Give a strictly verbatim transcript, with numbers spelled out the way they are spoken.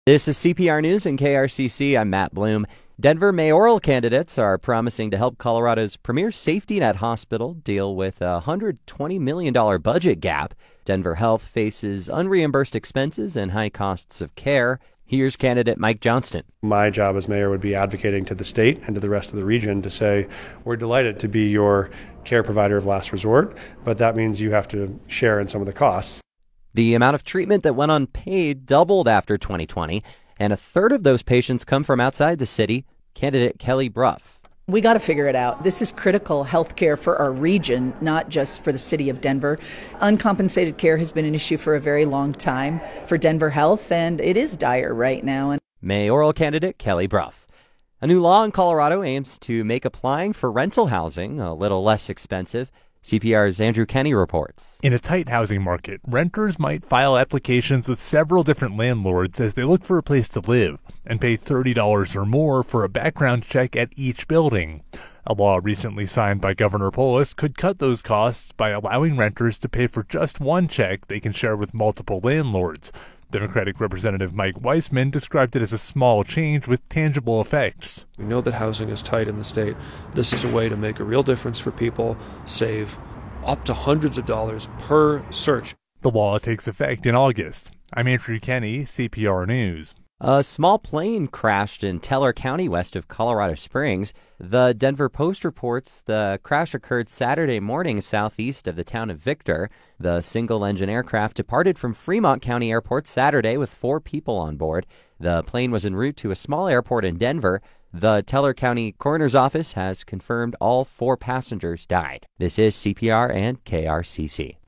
This is C P R News and K R C C. I'm Matt Bloom. Denver mayoral candidates are promising to help Colorado's premier safety net hospital deal with a one hundred twenty million dollars budget gap. Denver Health faces unreimbursed expenses and high costs of care. Here's candidate Mike Johnston. My job as mayor would be advocating to the state and to the rest of the region to say, we're delighted to be your care provider of last resort, but that means you have to share in some of the costs. The amount of treatment that went unpaid doubled after twenty twenty, and a third of those patients come from outside the city. Candidate Kelly Brough. We got to figure it out. This is critical health care for our region, not just for the city of Denver. Uncompensated care has been an issue for a very long time for Denver Health, and it is dire right now. Mayoral candidate Kelly Brough. A new law in Colorado aims to make applying for rental housing a little less expensive. C P R's Andrew Kenny reports. In a tight housing market, renters might file applications with several different landlords as they look for a place to live and pay thirty dollars or more for a background check at each building. A law recently signed by Governor Polis could cut those costs by allowing renters to pay for just one check they can share with multiple landlords. Democratic Representative Mike Weissman described it as a small change with tangible effects. We know that housing is tight in the state. This is a way to make a real difference for people, save up to hundreds of dollars per search. The law takes effect in August. I'm Andrew Kenny, C P R News. A small plane crashed in Teller County west of Colorado Springs. The Denver Post reports the crash occurred Saturday morning southeast of the town of Victor. The single-engine aircraft departed from Fremont County Airport Saturday with four people on board. The plane was en route to a small airport in Denver. The Teller County Coroner's Office has confirmed all four passengers died. This is C P R and K R C C.